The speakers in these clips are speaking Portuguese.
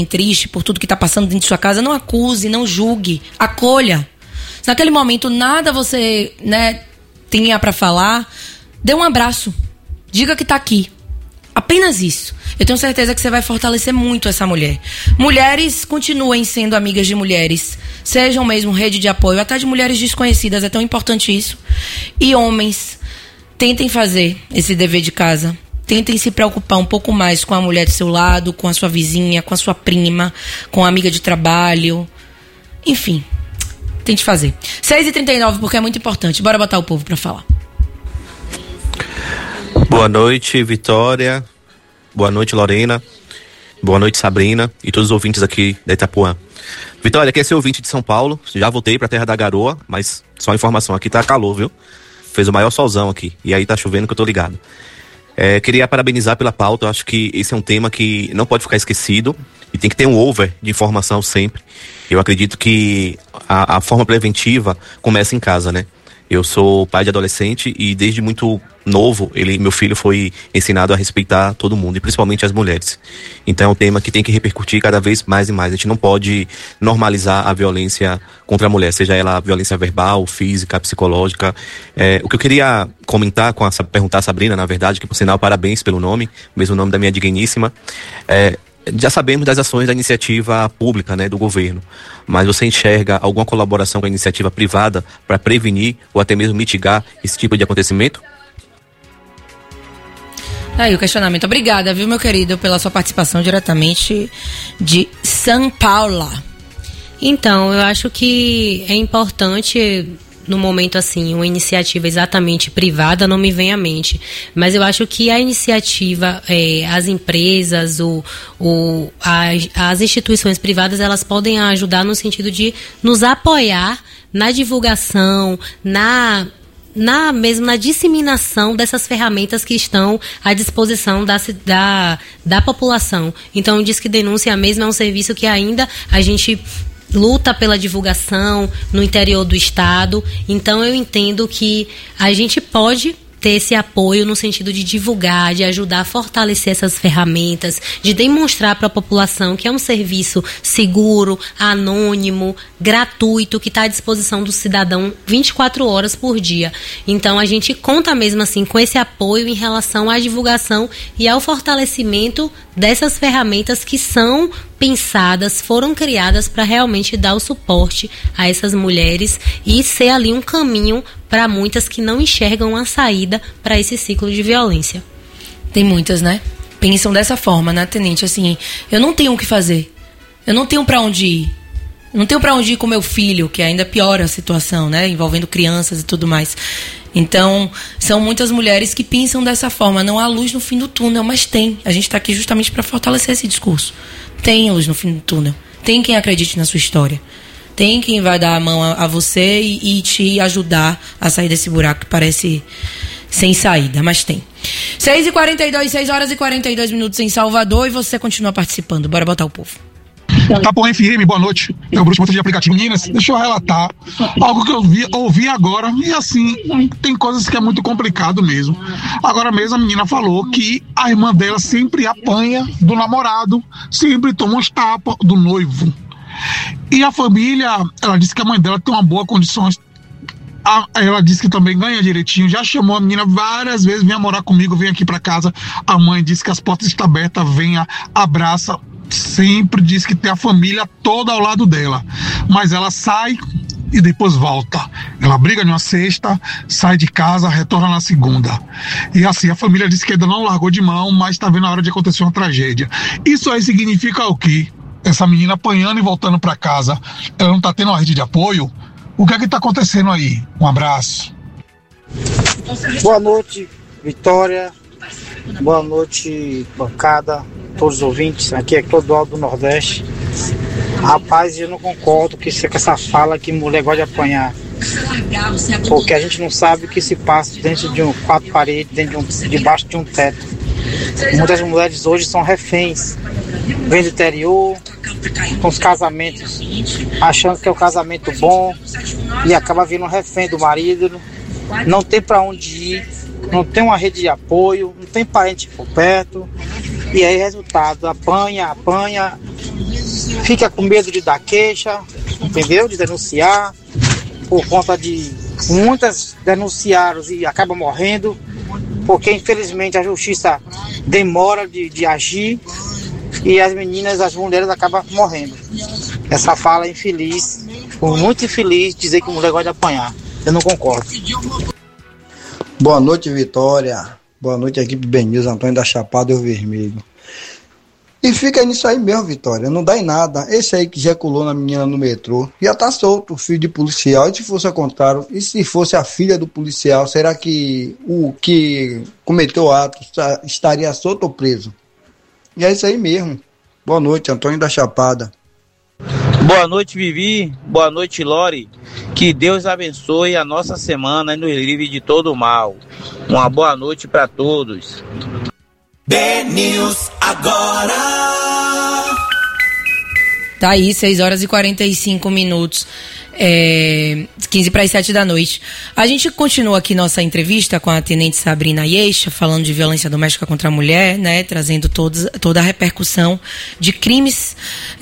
triste por tudo que está passando dentro de sua casa, não acuse, não julgue, acolha. Se naquele momento nada você, tenha para falar, dê um abraço, diga que está aqui. Apenas isso. Eu tenho certeza que você vai fortalecer muito essa mulher. Mulheres, continuem sendo amigas de mulheres. Sejam mesmo rede de apoio, até de mulheres desconhecidas. É tão importante isso. E homens, tentem fazer esse dever de casa. Tentem se preocupar um pouco mais com a mulher do seu lado, com a sua vizinha, com a sua prima, com a amiga de trabalho. Enfim, tente fazer. 6h39, porque é muito importante. Bora botar o povo pra falar. Boa noite, Vitória. Boa noite, Lorena. Boa noite, Sabrina. E todos os ouvintes aqui da Itapuã. Vitória, quer ser ouvinte de São Paulo? Já voltei pra Terra da Garoa, mas só informação, aqui tá calor, viu? Fez o maior solzão aqui. E aí tá chovendo que eu tô ligado. Queria parabenizar pela pauta. Eu acho que esse é um tema que não pode ficar esquecido. E tem que ter um over de informação sempre. Eu acredito que a forma preventiva começa em casa, né? Eu sou pai de adolescente e desde muito novo, meu filho foi ensinado a respeitar todo mundo, e principalmente as mulheres. Então é um tema que tem que repercutir cada vez mais e mais. A gente não pode normalizar a violência contra a mulher, seja ela a violência verbal, física, psicológica. O que eu queria comentar, perguntar a Sabrina, na verdade, que por sinal, parabéns pelo nome, mesmo nome da minha digníssima, já sabemos das ações da iniciativa pública, do governo, mas você enxerga alguma colaboração com a iniciativa privada para prevenir ou até mesmo mitigar esse tipo de acontecimento? Aí o questionamento. Obrigada, viu, meu querido, pela sua participação diretamente de São Paulo. Então, eu acho que é importante, no momento assim, uma iniciativa exatamente privada não me vem à mente, mas eu acho que a iniciativa, as empresas, as instituições privadas, elas podem ajudar no sentido de nos apoiar na divulgação, na disseminação dessas ferramentas que estão à disposição da população. Então, o Disque Denúncia mesmo é um serviço que ainda a gente luta pela divulgação no interior do estado. Então, eu entendo que a gente pode ter esse apoio no sentido de divulgar, de ajudar a fortalecer essas ferramentas, de demonstrar para a população que é um serviço seguro, anônimo, gratuito, que está à disposição do cidadão 24 horas por dia. Então, a gente conta mesmo assim com esse apoio em relação à divulgação e ao fortalecimento dessas ferramentas que são pensadas, foram criadas para realmente dar o suporte a essas mulheres e ser ali um caminho para muitas que não enxergam a saída para esse ciclo de violência. Tem muitas, Pensam dessa forma, tenente? Assim, eu não tenho o que fazer. Eu não tenho para onde ir. Eu não tenho para onde ir com meu filho, que ainda piora a situação, envolvendo crianças e tudo mais. Então, são muitas mulheres que pensam dessa forma. Não há luz no fim do túnel, mas tem. A gente está aqui justamente para fortalecer esse discurso. Tem luz no fim do túnel. Tem quem acredite na sua história. Tem quem vai dar a mão a você e te ajudar a sair desse buraco que parece sem saída, mas tem. 6h42, 6h42 em Salvador, e você continua participando. Bora botar o povo. Itapuã FM, boa noite. É o Bruce Monte de aplicativo. Meninas, deixa eu relatar algo que eu ouvi agora. E assim, tem coisas que é muito complicado mesmo. Agora mesmo a menina falou que a irmã dela sempre apanha do namorado, sempre toma uns tapas do noivo. E a família, ela disse que a mãe dela tem uma boa condições. Ela disse que também ganha direitinho. Já chamou a menina várias vezes, venha morar comigo, vem aqui pra casa. A mãe disse que as portas estão abertas, venha, abraça. Sempre diz que tem a família toda ao lado dela, mas ela sai e depois volta. Ela briga numa sexta, sai de casa, retorna na segunda. E assim, a família disse que ainda não largou de mão, mas está vendo a hora de acontecer uma tragédia. Isso aí significa o quê? Essa menina apanhando e voltando para casa, ela não está tendo uma rede de apoio? O que é que está acontecendo aí? Um abraço. Boa noite, Vitória. Boa noite, bancada, todos os ouvintes. Aqui é Clodoaldo do Nordeste. Rapaz, eu não concordo com essa fala que mulher gosta de apanhar. Porque a gente não sabe o que se passa dentro de quatro paredes, debaixo de um teto. Muitas mulheres hoje são reféns. Vêm do interior, com os casamentos, achando que é um casamento bom e acaba vindo um refém do marido. Não tem para onde ir, não tem uma rede de apoio, não tem parente por perto. E aí, resultado, apanha, fica com medo de dar queixa, entendeu? De denunciar, por conta de muitas denunciaram e acabam morrendo, porque infelizmente a justiça demora de agir e as mulheres acabam morrendo. Essa fala é infeliz, muito infeliz dizer que mulher gosta de apanhar. Eu não concordo. Boa noite, Vitória. Boa noite, equipe BNews, Antônio da Chapada e o Vermelho. E fica nisso aí mesmo, Vitória, não dá em nada. Esse aí que ejaculou na menina no metrô, já tá solto, filho de policial. E se fosse ao contrário, e se fosse a filha do policial, será que o que cometeu o ato estaria solto ou preso? E é isso aí mesmo. Boa noite, Antônio da Chapada. Boa noite, Vivi. Boa noite, Lore. Que Deus abençoe a nossa semana e nos livre de todo o mal. Uma boa noite para todos. BNews agora. Tá aí, 6h45, 15 para as 7 da noite. A gente continua aqui nossa entrevista com a tenente Sabrina Yeixa, falando de violência doméstica contra a mulher, né, trazendo toda a repercussão de crimes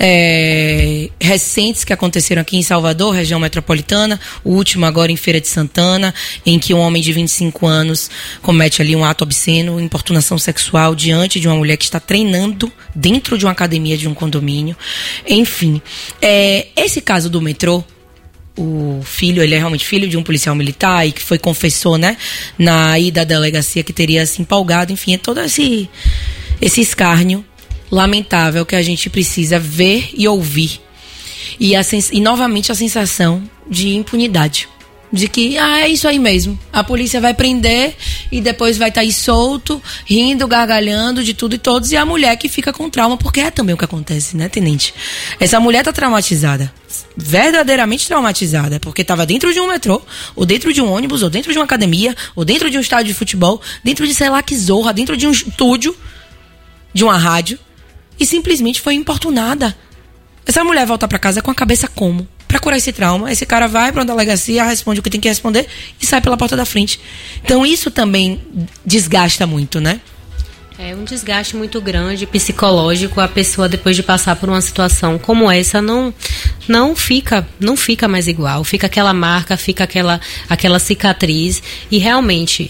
recentes que aconteceram aqui em Salvador, região metropolitana, o último agora em Feira de Santana, em que um homem de 25 anos comete ali um ato obsceno, importunação sexual diante de uma mulher que está treinando dentro de uma academia de um condomínio. Enfim, esse caso do metrô, o filho, ele é realmente filho de um policial militar e que confessou, né, na ida à delegacia que teria se empolgado, enfim, é todo esse escárnio lamentável que a gente precisa ver e ouvir. E novamente a sensação de impunidade. De que, é isso aí mesmo. A polícia vai prender e depois vai estar aí solto, rindo, gargalhando de tudo e todos. E a mulher que fica com trauma, porque é também o que acontece, né, tenente? Essa mulher tá traumatizada. Verdadeiramente traumatizada. Porque tava dentro de um metrô, ou dentro de um ônibus, ou dentro de uma academia, ou dentro de um estádio de futebol, dentro de sei lá que zorra, dentro de um estúdio, de uma rádio, e simplesmente foi importunada. Essa mulher volta pra casa com a cabeça como? Pra curar esse trauma, esse cara vai pra uma delegacia, responde o que tem que responder e sai pela porta da frente. Então isso também desgasta muito, né? É um desgaste muito grande, psicológico. A pessoa, depois de passar por uma situação como essa, não fica mais igual. Fica aquela marca, fica aquela cicatriz. E realmente,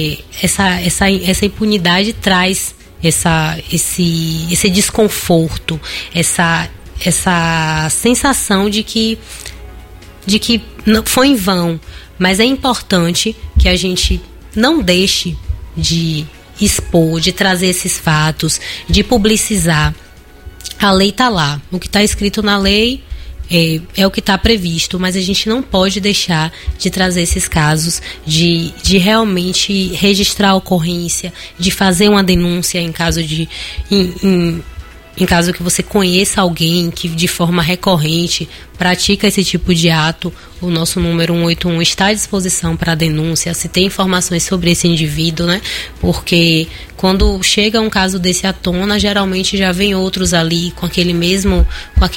essa impunidade traz esse desconforto, essa sensação de que não foi em vão, mas é importante que a gente não deixe de expor, de trazer esses fatos, de publicizar. A lei está lá, o que está escrito na lei é o que está previsto, mas a gente não pode deixar de trazer esses casos, de realmente registrar a ocorrência, de fazer uma denúncia em caso em caso que você conheça alguém que de forma recorrente pratica esse tipo de ato. O nosso número 181 está à disposição para denúncia, se tem informações sobre esse indivíduo, né? Porque quando chega um caso desse à tona, geralmente já vem outros ali com aquele mesmo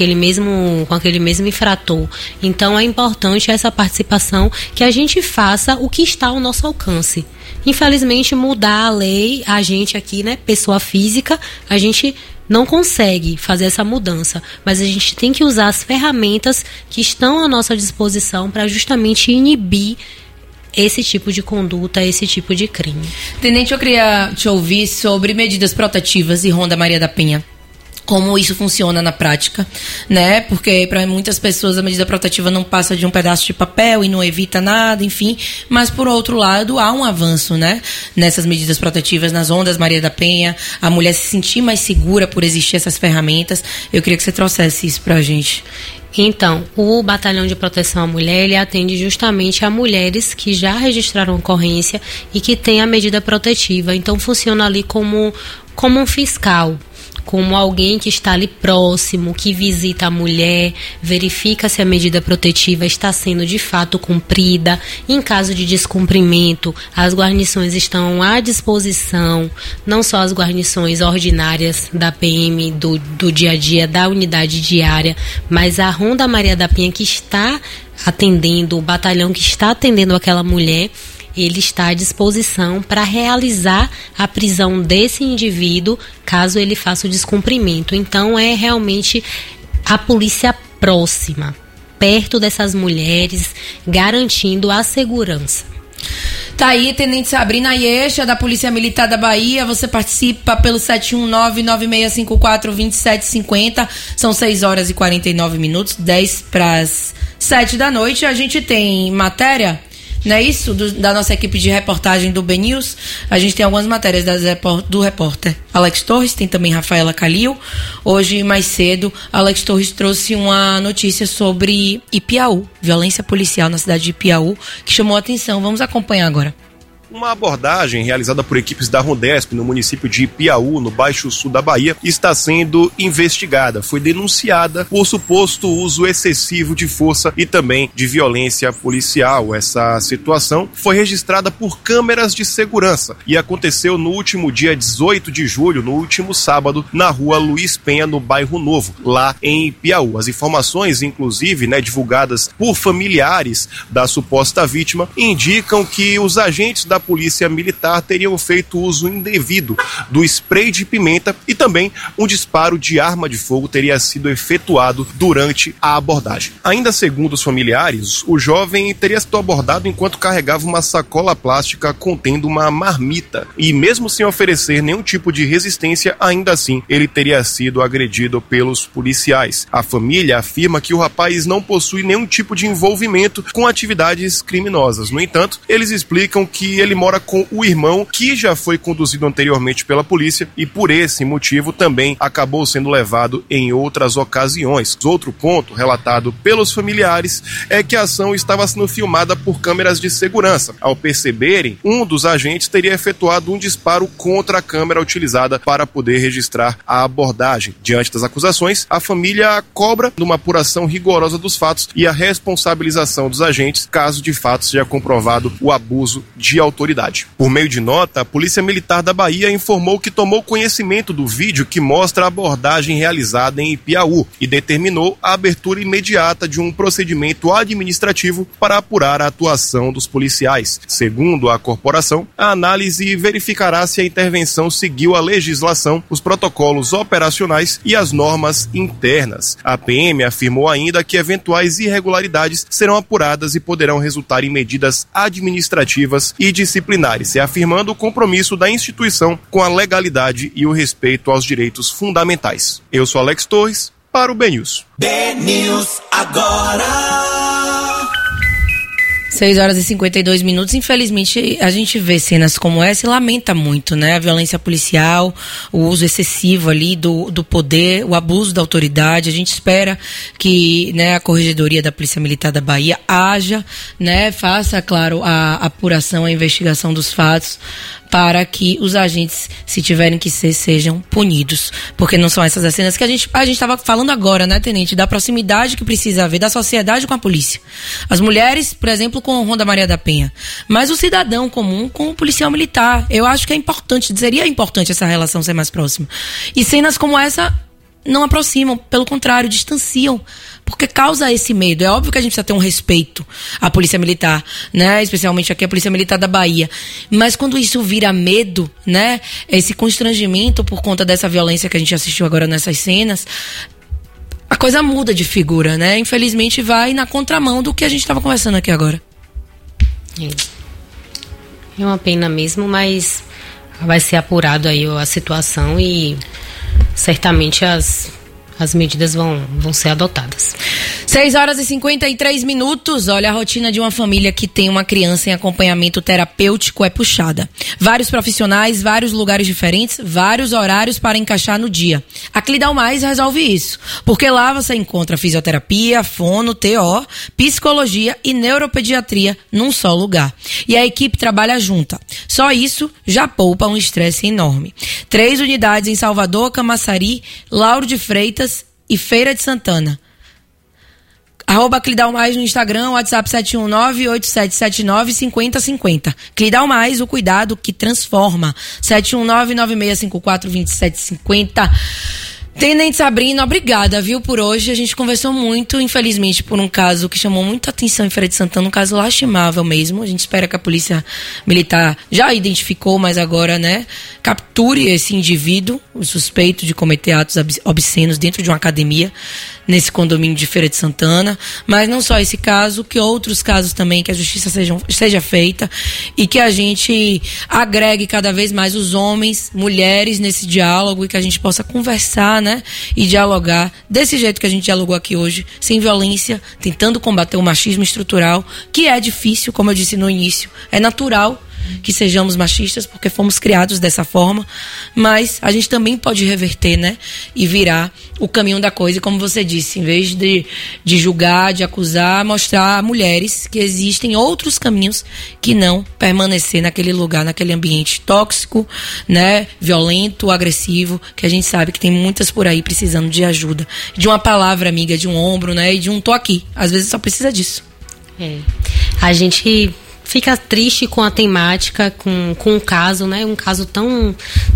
infrator. Então é importante essa participação, que a gente faça o que está ao nosso alcance. Infelizmente, mudar a lei, a gente aqui, né, pessoa física, a gente não consegue fazer essa mudança, mas a gente tem que usar as ferramentas que estão à nossa disposição para justamente inibir esse tipo de conduta, esse tipo de crime. Tenente, eu queria te ouvir sobre medidas protetivas e Ronda Maria da Penha. Como isso funciona na prática, né? Porque para muitas pessoas a medida protetiva não passa de um pedaço de papel e não evita nada, enfim. Mas, por outro lado, há um avanço, né? Nessas medidas protetivas, nas Rondas Maria da Penha, a mulher se sentir mais segura por existir essas ferramentas. Eu queria que você trouxesse isso pra gente. Então, o Batalhão de Proteção à Mulher, ele atende justamente a mulheres que já registraram ocorrência e que têm a medida protetiva. Então, funciona ali como um fiscal, como alguém que está ali próximo, que visita a mulher, verifica se a medida protetiva está sendo de fato cumprida. Em caso de descumprimento, as guarnições estão à disposição, não só as guarnições ordinárias da PM, do dia a dia, da unidade diária, mas a Ronda Maria da Penha, que está atendendo, o batalhão que está atendendo aquela mulher. ele está à disposição para realizar a prisão desse indivíduo caso ele faça o descumprimento. Então é realmente a polícia próxima, perto dessas mulheres, garantindo a segurança. Tá aí, Tenente Sabrina Ayesha, da Polícia Militar da Bahia. Você participa pelo 719-9654-2750. São 6 horas e 49 minutos, 10 para as 7 da noite. A gente tem matéria, não é isso? Da nossa equipe de reportagem do BNews. A gente tem algumas matérias do repórter Alex Torres, tem também Rafaela Calil. Hoje, mais cedo, Alex Torres trouxe uma notícia sobre Ipiaú, violência policial na cidade de Ipiaú, que chamou a atenção. Vamos acompanhar agora. Uma abordagem realizada por equipes da Rondesp no município de Ipiaú, no Baixo Sul da Bahia, está sendo investigada. Foi denunciada por suposto uso excessivo de força e também de violência policial. Essa situação foi registrada por câmeras de segurança e aconteceu no último dia 18 de julho, no último sábado, na rua Luiz Penha, no Bairro Novo, lá em Ipiaú. As informações, inclusive, divulgadas por familiares da suposta vítima, indicam que os agentes da Polícia Militar teriam feito uso indevido do spray de pimenta e também um disparo de arma de fogo teria sido efetuado durante a abordagem. Ainda segundo os familiares, o jovem teria sido abordado enquanto carregava uma sacola plástica contendo uma marmita e mesmo sem oferecer nenhum tipo de resistência, ainda assim ele teria sido agredido pelos policiais. A família afirma que o rapaz não possui nenhum tipo de envolvimento com atividades criminosas. No entanto, eles explicam que ele mora com o irmão, que já foi conduzido anteriormente pela polícia e por esse motivo também acabou sendo levado em outras ocasiões. Outro ponto relatado pelos familiares é que a ação estava sendo filmada por câmeras de segurança. Ao perceberem, um dos agentes teria efetuado um disparo contra a câmera utilizada para poder registrar a abordagem. Diante das acusações, a família cobra uma apuração rigorosa dos fatos e a responsabilização dos agentes, caso de fato seja comprovado o abuso de autoridade. Por meio de nota, a Polícia Militar da Bahia informou que tomou conhecimento do vídeo que mostra a abordagem realizada em Ipiaú e determinou a abertura imediata de um procedimento administrativo para apurar a atuação dos policiais. Segundo a corporação, a análise verificará se a intervenção seguiu a legislação, os protocolos operacionais e as normas internas. A PM afirmou ainda que eventuais irregularidades serão apuradas e poderão resultar em medidas administrativas e disciplinares, reafirmando o compromisso da instituição com a legalidade e o respeito aos direitos fundamentais. Eu sou Alex Torres, para o BNews. BNews agora. 6 horas e 52 minutos. Infelizmente, a gente vê cenas como essa e lamenta muito, né? A violência policial, o uso excessivo ali do poder, o abuso da autoridade. A gente espera que, né, a Corregedoria da Polícia Militar da Bahia haja, né, faça, claro, a apuração, a investigação dos fatos, para que os agentes, se tiverem que ser, sejam punidos. Porque não são essas as cenas que a gente estava falando agora, né, Tenente? Da proximidade que precisa haver da sociedade com a polícia. As mulheres, por exemplo, com o Ronda Maria da Penha. Mas o cidadão comum com o policial militar. Eu acho que é importante, seria importante essa relação ser mais próxima. E cenas como essa não aproximam, pelo contrário, distanciam, porque causa esse medo. É óbvio que a gente precisa ter um respeito à Polícia Militar, né? Especialmente aqui a Polícia Militar da Bahia. Mas quando isso vira medo, né? Esse constrangimento por conta dessa violência que a gente assistiu agora nessas cenas, a coisa muda de figura, né? Infelizmente vai na contramão do que a gente estava conversando aqui agora. É uma pena mesmo, mas vai ser apurado aí a situação e certamente as medidas vão ser adotadas. 6 horas e 53 minutos. Olha, a rotina de uma família que tem uma criança em acompanhamento terapêutico é puxada. Vários profissionais, vários lugares diferentes, vários horários para encaixar no dia. A Clidal Mais resolve isso, porque lá você encontra fisioterapia, fono, TO, psicologia e neuropediatria num só lugar. E a equipe trabalha junta. Só isso já poupa um estresse enorme. 3 unidades em Salvador, Camaçari, Lauro de Freitas e Feira de Santana. @Clidal Mais no Instagram, WhatsApp 719-8779-5050. Clidal Mais, o cuidado que transforma. 719-9654-2750. Tenente Sabrina, obrigada, viu, por hoje. A gente conversou muito, infelizmente, por um caso que chamou muita atenção em Feira de Santana, um caso lastimável mesmo. A gente espera que a Polícia Militar já identificou, mas agora, né, capture esse indivíduo, o suspeito de cometer atos obscenos dentro de uma academia, nesse condomínio de Feira de Santana. Mas não só esse caso, que outros casos também, que a justiça seja feita e que a gente agregue cada vez mais os homens, mulheres nesse diálogo e que a gente possa conversar, né, e dialogar desse jeito que a gente dialogou aqui hoje, sem violência, tentando combater o machismo estrutural, que é difícil, como eu disse no início, é natural que sejamos machistas, porque fomos criados dessa forma, mas a gente também pode reverter, né, e virar o caminho da coisa, e como você disse, em vez de julgar, de acusar, mostrar a mulheres que existem outros caminhos que não permanecer naquele lugar, naquele ambiente tóxico, né, violento, agressivo, que a gente sabe que tem muitas por aí precisando de ajuda, de uma palavra amiga, de um ombro, né, e de um tô aqui, às vezes só precisa disso. A gente fica triste com a temática, com o caso, né? Um caso tão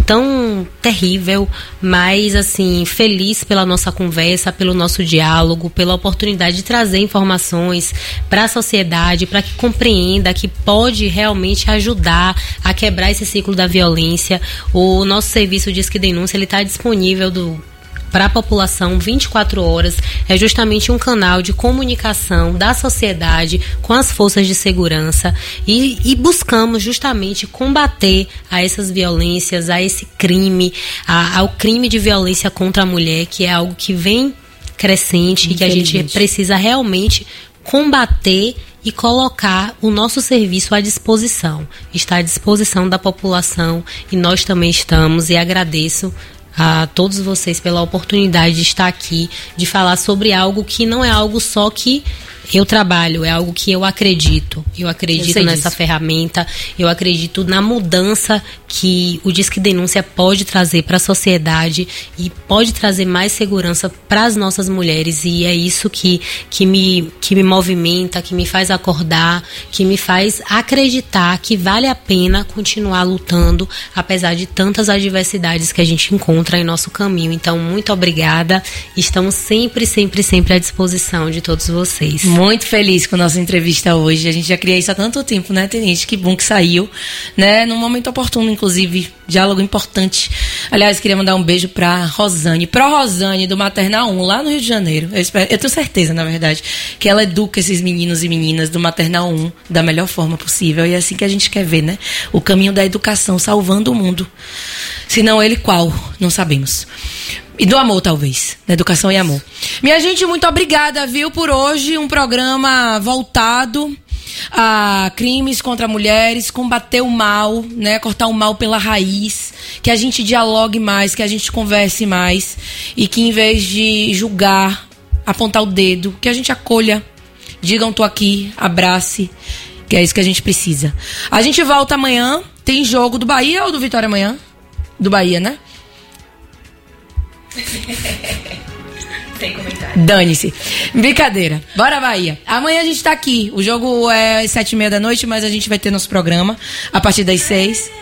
terrível, mas, assim, feliz pela nossa conversa, pelo nosso diálogo, pela oportunidade de trazer informações para a sociedade, para que compreenda que pode realmente ajudar a quebrar esse ciclo da violência. O nosso serviço Disque Denúncia, ele está disponível para a população 24 horas, é justamente um canal de comunicação da sociedade com as forças de segurança e buscamos justamente combater a essas violências, a esse crime, ao crime de violência contra a mulher, que é algo que vem crescente e que a gente precisa realmente combater e colocar o nosso serviço à disposição. Está à disposição da população e nós também estamos, e agradeço a todos vocês pela oportunidade de estar aqui, de falar sobre algo que não é algo só que eu trabalho, é algo que eu acredito. Eu acredito nessa ferramenta, eu acredito na mudança que o Disque Denúncia pode trazer para a sociedade e pode trazer mais segurança para as nossas mulheres, e é isso que me movimenta, que me faz acordar, que me faz acreditar que vale a pena continuar lutando, apesar de tantas adversidades que a gente encontra em nosso caminho. Então, muito obrigada, estamos sempre à disposição de todos vocês. Muito feliz com a nossa entrevista hoje. A gente já queria isso há tanto tempo, né, Tenente? Que bom que saiu, né? Num momento oportuno, inclusive, diálogo importante. Aliás, queria mandar um beijo pra Rosane. Pra Rosane, do Maternal 1, lá no Rio de Janeiro. Eu tenho certeza, na verdade, que ela educa esses meninos e meninas do Maternal 1 da melhor forma possível. E é assim que a gente quer ver, né? O caminho da educação salvando o mundo. Se não ele, qual? Não sabemos. E do amor, talvez. Da educação e amor. Minha gente, muito obrigada, viu, por hoje. Um programa voltado a crimes contra mulheres, combater o mal, né? Cortar o mal pela raiz. Que a gente dialogue mais, que a gente converse mais. E que, em vez de julgar, apontar o dedo, que a gente acolha. Digam, tô aqui, abrace. Que é isso que a gente precisa. A gente volta amanhã. Tem jogo do Bahia ou do Vitória amanhã? Do Bahia, né? Sem comentário. Dane-se. Brincadeira. Bora, Bahia. Amanhã a gente tá aqui. O jogo é às 7h30 da noite, mas a gente vai ter nosso programa a partir das 6.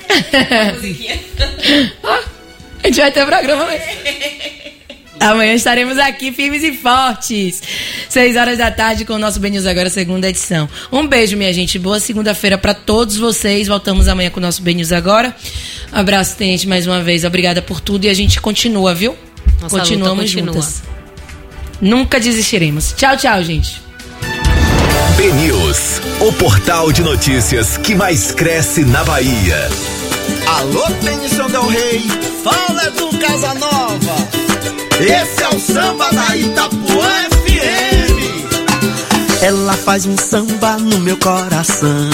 A gente vai ter o programa mesmo. Amanhã estaremos aqui firmes e fortes. 6h da tarde com o nosso BNews Agora, segunda edição. Um beijo, minha gente. Boa segunda-feira pra todos vocês. Voltamos amanhã com o nosso BNews Agora. Abraço, Tenente, mais uma vez. Obrigada por tudo e a gente continua, viu? Nossa Continuamos juntas. Nunca desistiremos. Tchau, tchau, gente. BNews, o portal de notícias que mais cresce na Bahia. Alô, Benção Del Rey, fala do Casanova. Esse é o samba da Itapuã FM. Ela faz um samba no meu coração.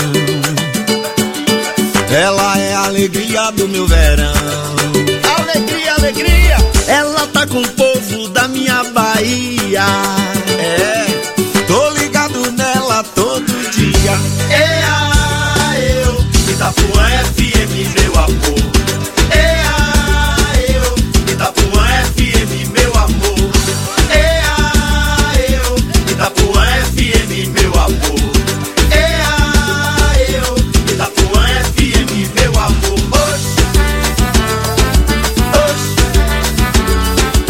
Ela é a alegria do meu verão. Alegria, alegria. Ela tá com o povo da minha Bahia. Tô ligado nela todo dia. Eu, Itapuã FM, meu amor. Eu, Itapuã FM, meu amor. Eu, Itapuã FM, meu amor. Eu, Itapuã FM, meu amor. Oxi, oxi.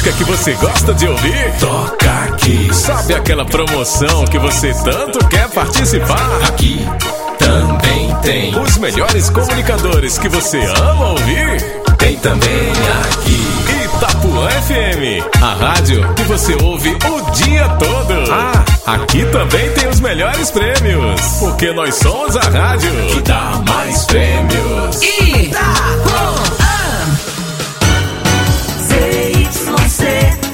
música que você gosta de ouvir? Toca aqui. Sabe aquela promoção que você tanto quer participar? Aqui também tem. Os melhores comunicadores que você ama ouvir? Tem também aqui. Itapuã FM, a rádio que você ouve o dia todo. Ah, aqui também tem os melhores prêmios, porque nós somos a rádio que dá mais prêmios. Itapuã ZYC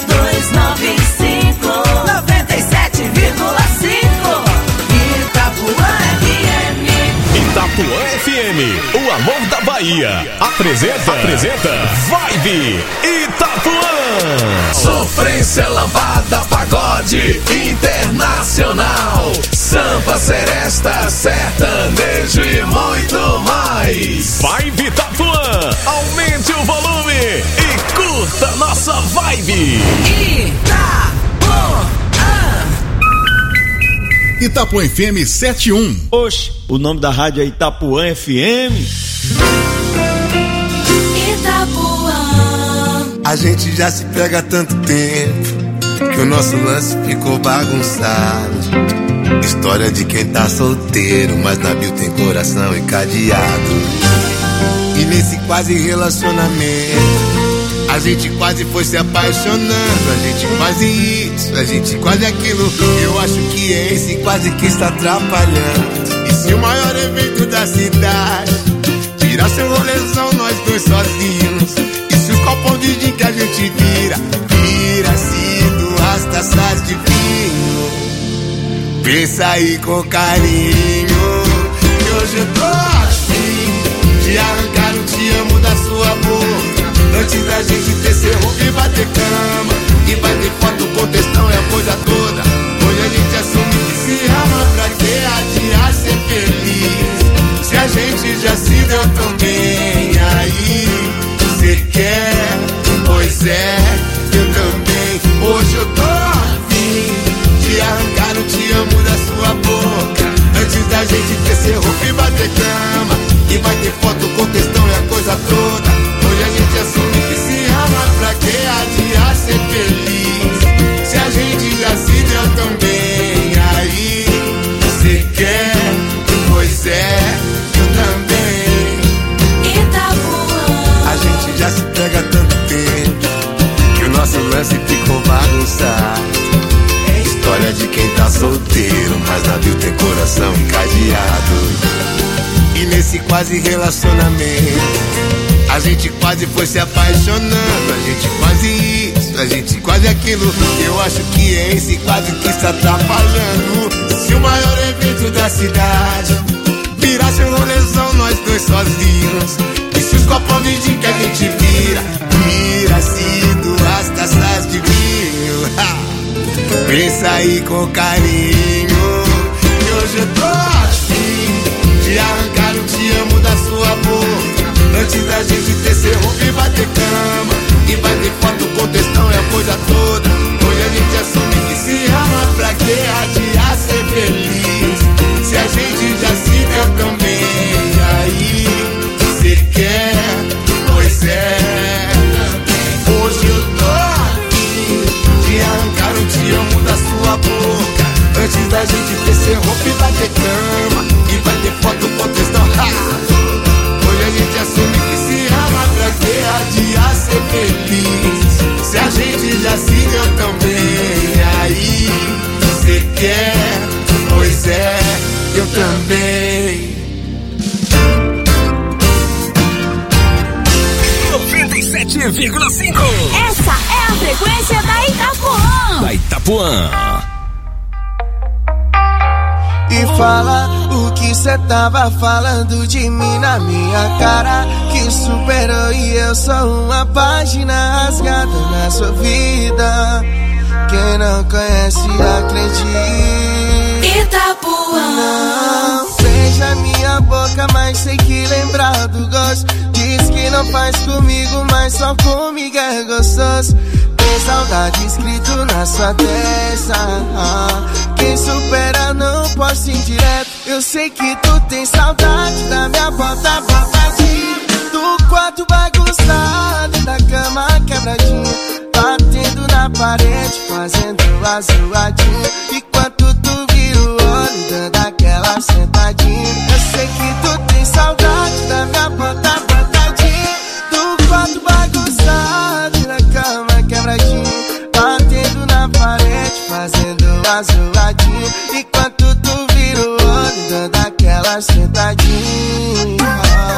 295 97,5 Itapuã FM. Itapuã FM, o amor da Bahia. Apresenta Vibe Itapuã. Sofrência, lambada, pagode internacional, samba, seresta, sertanejo e muito mais. Vibe Itapuã, aumente o volume e curta nossa vibe. Itapuã FM 71. Oxe, o nome da rádio é Itapuã FM. A gente já se pega há tanto tempo que o nosso lance ficou bagunçado. História de quem tá solteiro, mas na bio tem coração encadeado. E nesse quase relacionamento a gente quase foi se apaixonando. A gente quase isso, a gente quase aquilo. Eu acho que esse quase que está atrapalhando. E se o maior evento da cidade virasse um rolezão, nós dois sozinhos, o copão de gin que a gente vira-se duas taças de vinho. Pensa aí com carinho, que hoje eu tô afim de arrancar o te amo da sua boca, antes da gente descer roupa e bater cama, e bater foto com textão e a coisa toda. Hoje a gente assume que se ama, pra que adiar ser feliz, se a gente já se deu tão bem. Aí você quer? Pois é, eu também. Hoje eu tô afim de arrancar o te amo da sua boca, antes da gente descer roupa e bater cama, e vai ter foto com textão e a coisa toda. Hoje a gente assume que se ama, pra que adiar ser feliz, se a gente já se deu tão bem. Aí você quer? Pois é, eu também. A gente já se pega há tanto tempo que o nosso lance ficou bagunçado. É história de quem tá solteiro, mas na bio tem coração encadeado. E nesse quase relacionamento a gente quase foi se apaixonando. A gente quase isso, a gente quase aquilo. Eu acho que esse quase que está atrapalhando. Se o maior evento da cidade virasse um rolezão, nós dois sozinhos, e se os copos de gin que a gente vira-se duas taças de vinho. Pensa aí com carinho, que hoje eu tô afim de arrancar o te amo da sua boca, antes da gente descer roupa e bater cama, e bater foto com textão e a coisa toda. Hoje a gente assume que se ama, pra que adiar ser feliz, se a gente já se deu tão bem. Aí você quer? Pois é. Hoje eu tô afim de arrancar o te amo da sua boca, antes da gente descer roupa e bater cama, e vai ter foto com textão. Hoje a gente assume que se ama, pra que adiar ser feliz, se a gente já se deu tão bem. Aí você quer? Pois é, eu também. 97,5. Essa é a frequência da Itapuã. Da Itapuã. E fala o que cê tava falando de mim na minha cara, que superou e eu sou uma página rasgada na sua vida. Quem não conhece, acredite. Itapuã. Não beija minha boca, mas sei que lembrar do gosto. Diz que não faz comigo, mas só comigo é gostoso. Tem saudade escrito na sua testa. Quem supera não posso ir direto. Eu sei que tu tem saudade da minha bota babadinha, do quarto bagunçado, da cama quebradinha, batendo na parede, fazendo a zoadinha. Enquanto tu vira o olho, dando aquela sentadinha. Eu sei que tu tem saudade da minha bota botadinha, do quarto bagunçado e na cama quebradinha, batendo na parede, fazendo a zoadinha. Enquanto tu vira o olho, dando aquela sentadinha.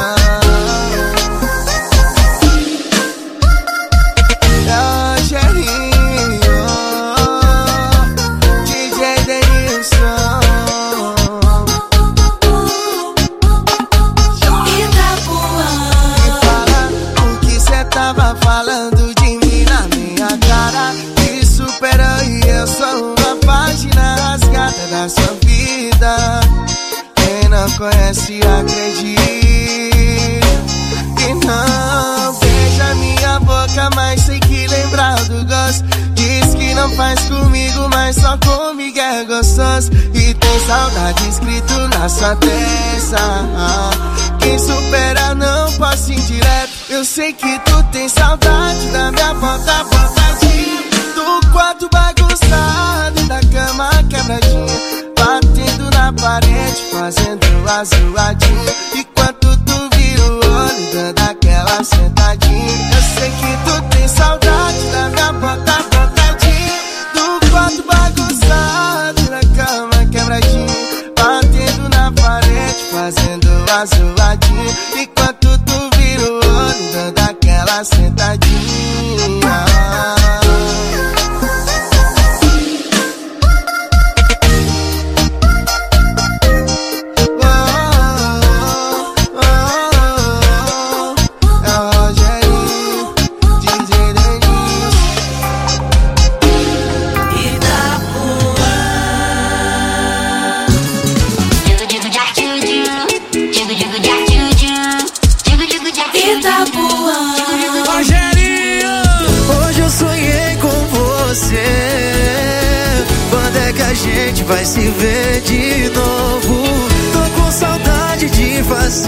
Da sua vida, quem não conhece acredita. E não beija minha boca, mas sei que lembrar do gosto. Diz que não faz comigo, mas só comigo é gostoso. E tem saudade escrito na sua testa. Quem supera não passa indireto. Eu sei que tu tem saudade da minha bota botadinha, do quarto bagunçado, da cama quebradinha, batendo na parede, fazendo a zoadinha. Enquanto tu vira o olho, dando aquela sentadinha. Eu sei que tu tem saudade da minha bota botadinha, do quarto bagunçado, da cama quebradinha, batendo na parede, fazendo a zoadinha. Enquanto tu vira o olho, dando aquela sentadinha. Vai se ver de novo. Tô com saudade de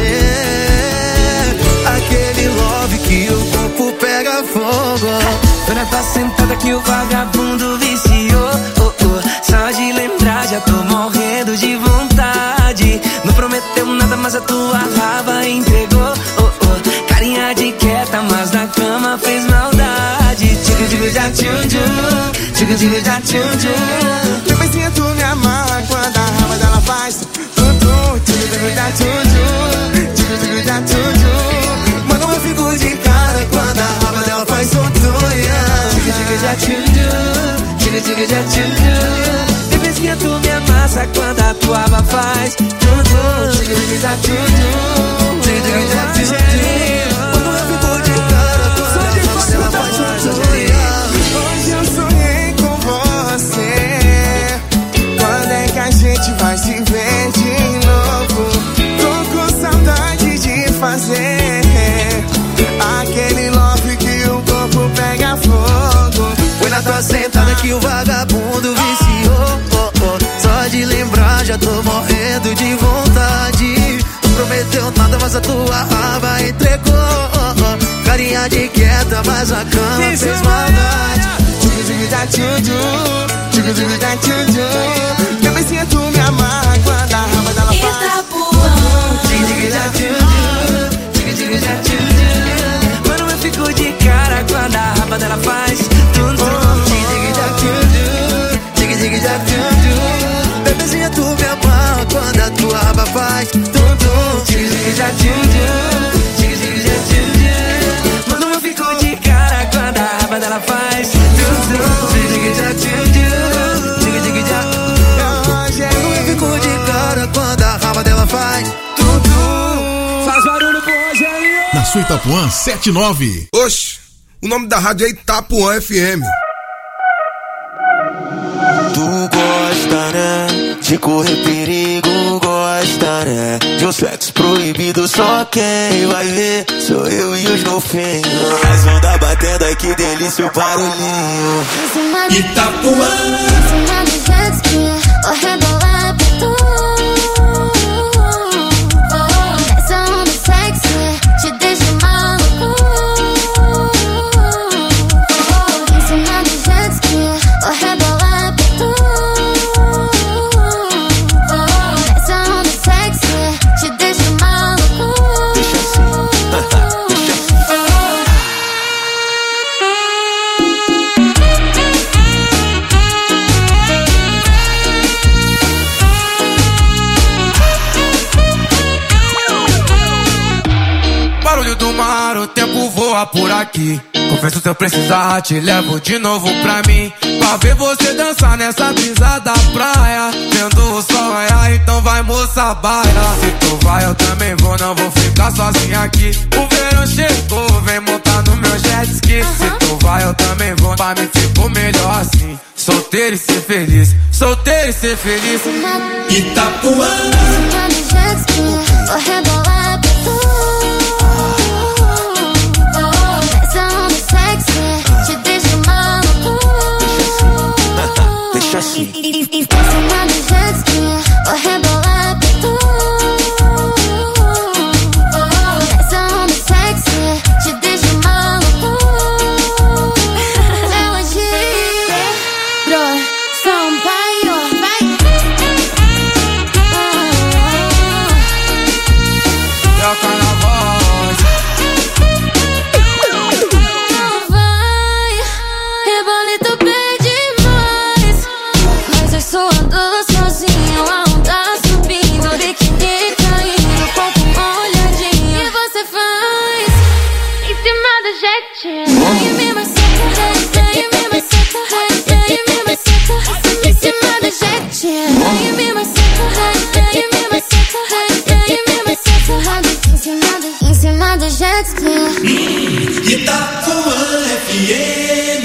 fazer aquele love que o corpo pega fogo. Dona tá sentada que o vagabundo viciou. Só de lembrar já tô morrendo de vontade. Não prometeu nada, mas a tua raba entregou. Carinha de quieta, mas na cama fez maldade. Tico, tico, já, tchum, tchum. Tico, tico, já, tchum, tchum. Meu beijinho tu me amarra quando a raba dela faz tum, tum. Tico, tico, já, tchum, tchum. Tico, tico, já, tchum, tchum. Mano, eu fico de cara quando a raba dela faz tum, tum, yeah. Tico, tico, já, tchum, tchum. Tico, tico, já, tchum, tchum. Meu beijinho tu me amassa quando a tua raba faz tum, tum. Tico, tico, já, tchum, tchum. Tico, tico, já, tchum, tchum. Mano, eu fico de cara quando a raba dela faz tum, tum, yeah. Hoje eu sonhei com você. Quando é que a gente vai se ver de novo? Tô com saudade de fazer aquele love que o corpo pega fogo. Foi na tua sentada que o vagabundo viciou. Só de lembrar já tô morrendo de vontade. Não prometeu nada, mas a tua raba entregou. Carinha de quieta, mas a cama fez maldade. Tico, tico, já, tchum, tchum. Tico, tico, já, tchum, tchum. Meu beijinho tu me amarra quando a raba dela faz Tico, tico, já, tchum, tchum. Tico, tico, já, tchum, tchum. Mano, eu fico de cara quando a raba dela faz tum, tum. Tico, tico, já, tchum, tchum. Tico, tico, já, tchum, tchum. Bebezinha tu me amarra quando a tua raba faz tum, tum. Tico, tico, já, tchum, tchum. Tico, tico, já, tchum, tchum. Mano, eu fico de cara quando a raba dela faz tum, tum. Tico, tico, já, tchum, tchum. Tico, tico, já. Eu fico de cara quando a raba dela faz tum, tum. Faz barulho pro Rogério. Na sua Itapuã 79. Oxe, o nome da rádio é Itapuã FM. Tu gosta, né? De correr perigo, gosta, né? De um sexo proibido, só quem vai ver sou eu e os golfinhos. As ondas batendo, ai que delícia o barulhinho. Itapuã. Em cima do jet ski, vou rebolar pra tu. Essa onda sexy te deixa maluco. Em cima do jet ski. o tempo voa por aqui. Confesso se eu precisar, te levo de novo pra mim. Pra ver você dançar nessa brisa da praia. Vendo o sol raiar, então vai moça baila. Se tu vai eu também vou, não vou ficar sozinho aqui. O verão chegou, vem montar no meu jet ski. Se tu vai eu também vou, pra mim ficou melhor assim. Solteiro e ser feliz, solteiro e ser feliz. Itapuã. Jet ski, vou rebolar pra tu. Te deixo maluco. Deixa assim. E por cima do jet ski, vou rebolar pra tu. Essa onda sexy, te deixo maluco. Hoje, bro, São Paulo, vai. Toca na voz. Sozinho, a onda subindo, biquíni caindo, corpo molhadinho. E você faz em cima do jet. E me maceta, e me maceta, e me maceta, em cima do jet. E me maceta, e me maceta, e me maceta, em cima do jet ski. Itapuã FM.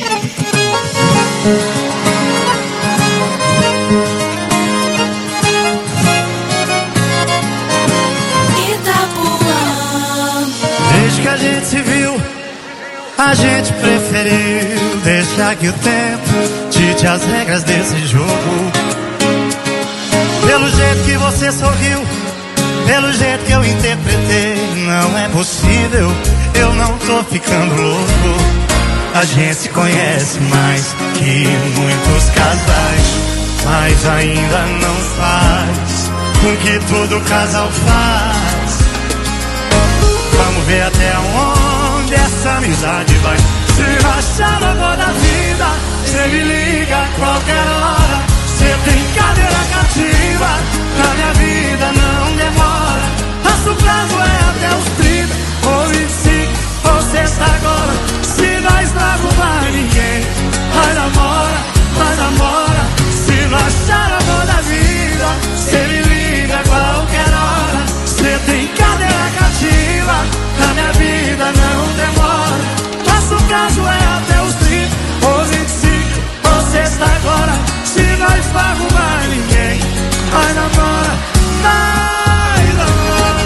Desde que a gente se viu, a gente preferiu deixar que o tempo dite as regras desse jogo. Pelo jeito que você sorriu, pelo jeito que eu interpretei, não é possível, eu não tô ficando louco. A gente se conhece mais que muitos casais, mas ainda não faz com que todo casal faz. Vamos ver até onde essa amizade vai. Se achar o amor da vida, cê me liga a qualquer hora. Cê tem cadeira cativa, na minha vida não demora. Nosso prazo é até os 30 ou 25 ou sexta agora. Se nós não arrumar ninguém, vai namora, vai namora. Se não achar o amor da vida, cê me liga a qualquer hora. Cê tem cadeira cativa, na minha vida não demora. Nosso prazo é até os 30 ou 25 ou sexta agora. Se nós não arrumar ninguém, vai namora, vai namora.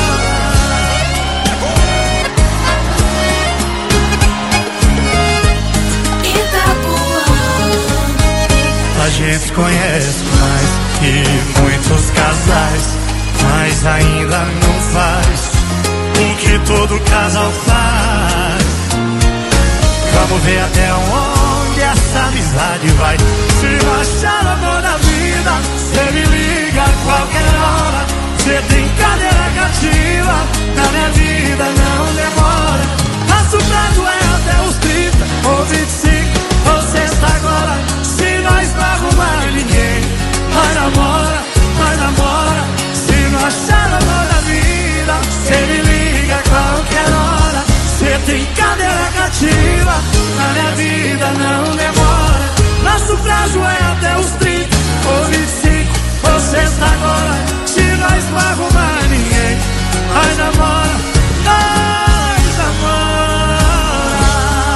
A gente conhece mais que muitos casais, mas ainda não faz o que todo casal faz. Vamos ver até onde essa amizade vai. Se não achar o amor da vida, cê me liga a qualquer hora. Cê tem cadeira cativa, na minha vida não demora. Nosso prazo é até os 30 ou 25 ou sexta agora. Se nós não arrumar ninguém, vai namora, vai namora. Se não achar o amor da vida, cê me liga a qualquer hora. Cê tem cadeira cativa, na minha vida não demora. Nosso prazo é até os 30 ou 25 ou sexta agora. Se nós não arrumar ninguém, vai namora, vai namora.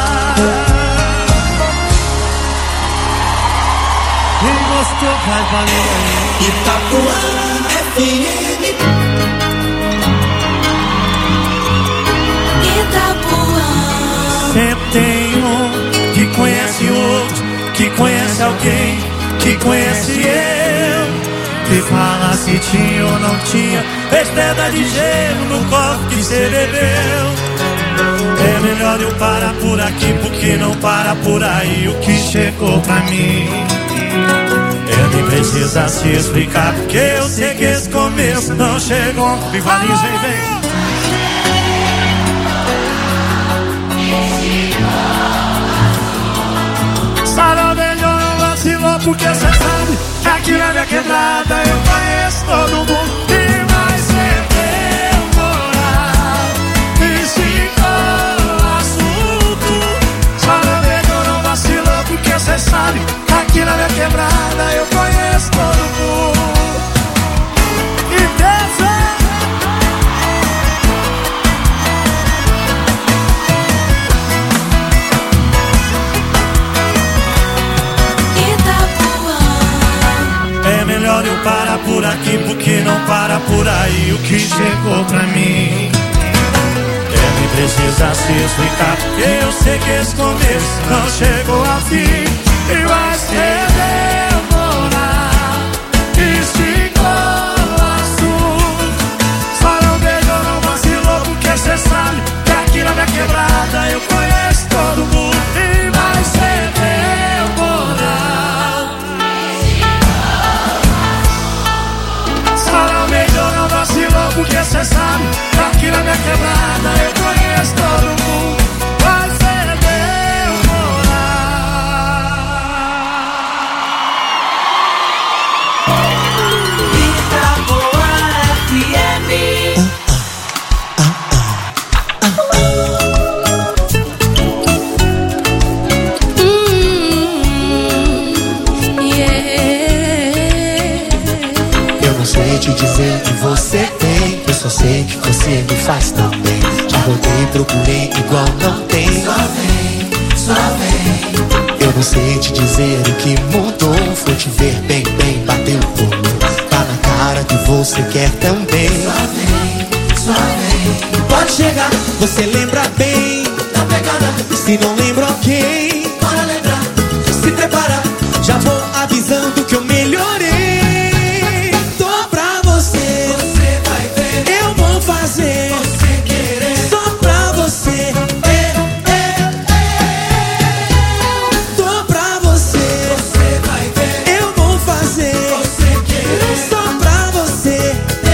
Quem gostou faz barulho aí. Itapuã FM. Sempre tem um que conhece outro, que conhece alguém, que conhece eu. Que fala se tinha ou não tinha pedra de gelo no copo que cê bebeu. É melhor eu parar por aqui, porque não para por aí o que chegou pra mim. Nem precisa se explicar, porque eu sei que esse começo não chegou. Igualinhos, vem, vem. Sarou melhor, não vacilou, porque cê sabe que aqui na minha quebrada eu conheço todo mundo. E vai ser temporal. E se que não para por aí o que chegou pra mim. Nem precisa se explicar, porque eu sei que esse começo não chegou ao fim. E vai ser demorar, esticou azul. Só não beijou, não vacilou, porque cê sabe que aqui na minha quebrada eu conheço todo mundo. E vai ser demorar. Só não beijou, não vacilou, porque cê sabe que aqui na minha quebrada eu conheço todo mundo. Vai ser Eu não sei te dizer o que você tem, eu só sei que você me faz tão bem. Já rodei, procurei, igual não tem. Só vem, só vem. Eu não sei te dizer o que mudou, foi te ver bem, bem, bateu o pulo. Tá na cara que você quer também. Só vem, só vem. Pode chegar, você lembra bem da pegada. Se não lembra, ok, bora lembrar. Se prepara, já vou avisando que eu melhorei. Tô pra você, você vai ver. Eu vou fazer você querer. Só pra você. Tô pra você, você vai ver. Eu vou fazer você querer. Só pra você.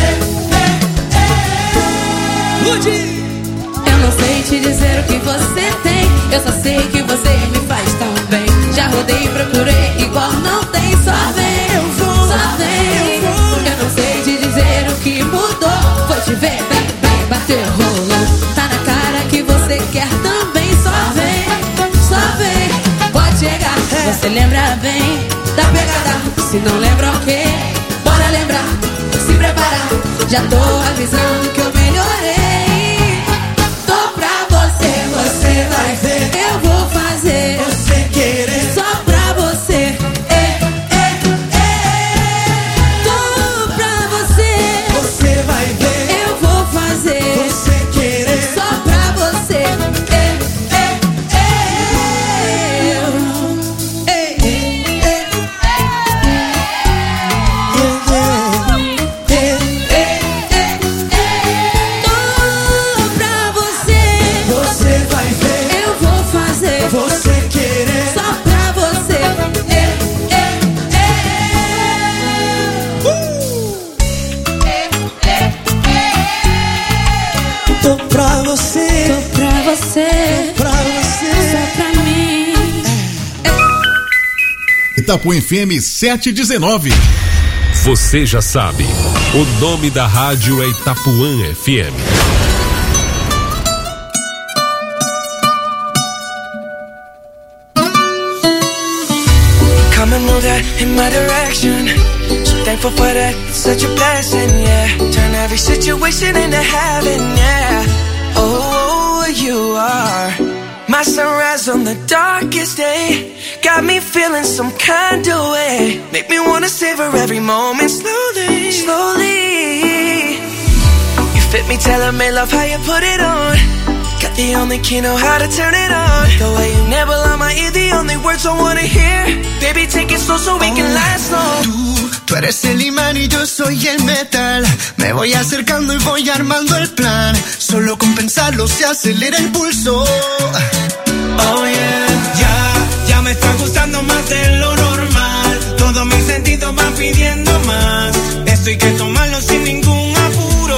Ludi! Eu não sei te dizer o que você tem, eu só sei que você me faz tão bem. Já rodei e procurei, igual não tem. Só vem, eu vou, só vem. Eu não sei te dizer o que mudou, foi te ver bem, bem, bateu, rolou. Tá na cara que você quer também. Só vem, pode chegar. Você lembra bem da pegada. Se não lembra, ok, bora lembrar. Se preparar, já tô avisando que eu melhorei. Tô pra você, você vai ver. Eu vou fazer você querer. Só pra você. Tô pra você, você vai ver. Eu vou fazer você querer. Só pra você. Tô pra você, Só pra mim. Itapuã FM 719. Você já sabe, o nome da rádio é Itapuã FM. Come and move that in my direction. So thankful for that, it's such a blessing, yeah. Turn every situation into heaven, yeah. Oh, you are my sunrise on the darkest day. Got me feeling some kind of way. Make me wanna savor every moment slowly, slowly. You fit me, tailor-made, love how you put it on. Got the only key, know how to turn it on. The way you never lie my ear, the only words I wanna hear. Baby, take it slow so we can last long. Tú eres el imán y yo soy el metal. Me voy acercando y voy armando el plan. Solo con pensarlo se acelera el pulso. Oh yeah, ya me está gustando más de lo normal. Todos mis sentidos van pidiendo más. Esto hay que tomarlo sin ningún apuro.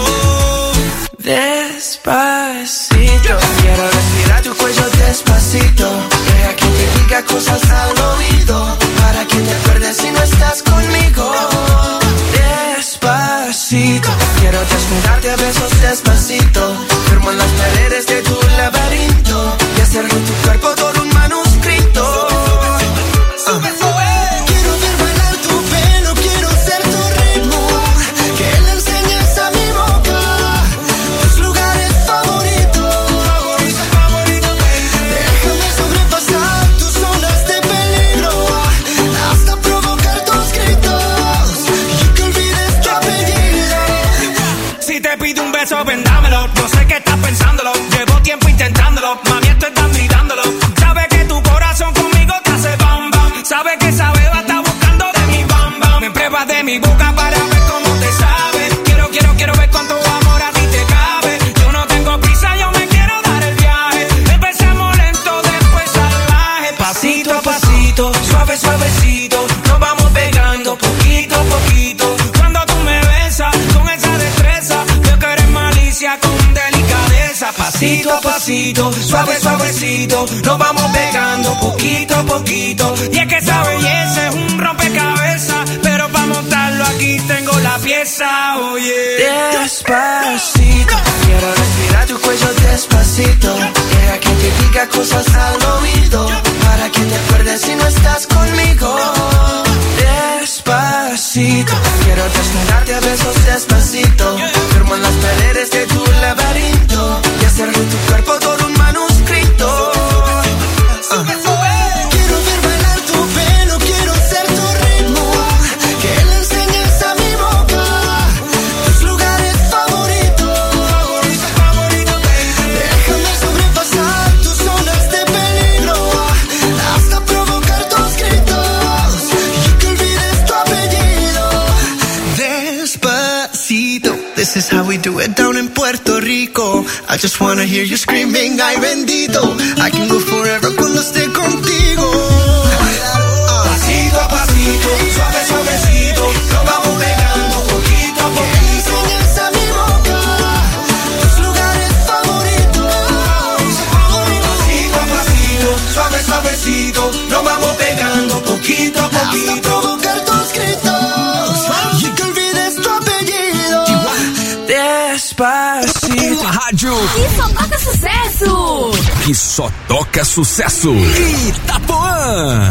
Despacito, quiero respirar tu cuello despacito. Deja que te diga cosas al oído, para que te acuerdes si no estás conmigo. Despacito, quiero desnudarte a besos despacito. Firmo en las paredes de tu laberinto y hacer de tu cuerpo todo un manuscrito. Quiero ver bailar tu pelo, quiero ser tu ritmo. Que le enseñes a mi boca tus lugares favoritos. Déjame sobrepasar tus zonas de peligro, hasta provocar tus gritos y que olvides tu apellido. eso ven, dámelo. Yo sé que estás pensándolo, llevo tiempo intentándolo. Mami, esto estás gritándolo. Sabe que tu corazón conmigo te hace bam bam. Sabe que esa beba está buscando de mi bam bam. Me pruebas de mi boca para ver cómo te sabe. Quiero ver cuánto amor a ti te cabe. Yo no tengo prisa, yo me quiero dar el viaje. Empecemos lento, después salvaje. Pasito a pasito, suave, suavecito. Nos vamos pegando poquito a poquito. Cuando tú me besas con esa destreza, veo que eres malicia con delicadeza. Pasito a pasito, suave, suavecito. Nos vamos pegando poquito a poquito. Y es que esa belleza es un rompecabezas, pero para montarlo aquí tengo la pieza, oye. Despacito, quiero respirar tu cuello despacito. Deja que te diga cosas al oído, para que te acuerdes si no estás conmigo. Despacito, quiero desnudarte a besos despacito. Firmo en las paredes de tu laberinto y hacer de tu cuerpo todo un manuscrito. Quiero ver bailar tu pelo, quiero ser tu ritmo. Que le enseñes a mi boca tus lugares favoritos. Déjame sobrepasar tus zonas de peligro, hasta provocar tus gritos y que olvides tu apellido. Despacito, this is how we do it down in Puerto Rico. I just wanna hear you screaming, ay bendito. I can go forever cuando esté contigo. Pasito a pasito, suave, suavecito. Nos vamos pegando poquito a poquito. Enseñas a mi boca tus lugares favoritos. Pasito a pasito, suave, suavecito. Nos vamos pegando poquito a poquito. Hasta provocar tus gritos y que olvides tu apellido. Despacito. Uma rádio que só toca sucesso. Que só toca sucesso. Itapuã.